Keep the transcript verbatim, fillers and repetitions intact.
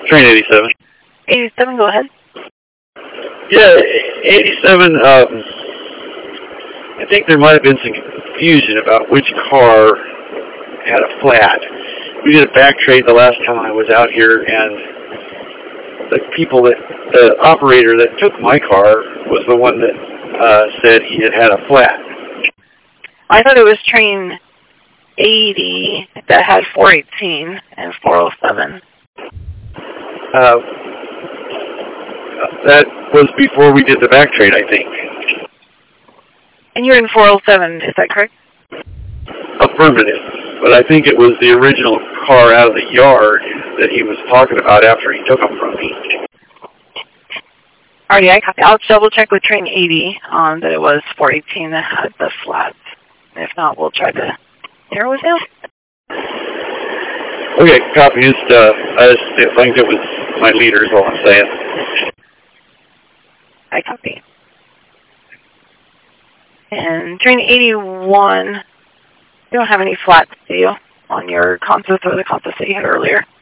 Train eighty-seven. eighty-seven, go ahead. Yeah, eighty-seven, um, I think there might have been some confusion about which car had a flat. We did a back trade the last time I was out here, and the people that, the operator that took my car was the one that uh, said he had had a flat. I thought it was train eighty that had four eighteen and four oh seven. Uh, that was before we did the back trade, I think. And you're in four oh seven, is that correct? Affirmative. But I think it was the original car out of the yard that he was talking about after he took them from me. Alrighty, I copy. I'll double check with train eighty on that it was four eighteen that had the flats. If not, we'll try to narrow it down. Okay, copy. Just, uh, I just think it was my leader is all I'm saying. I copy. And train eighty-one, you don't have any flats, do you, on your consist or the consist that you had earlier?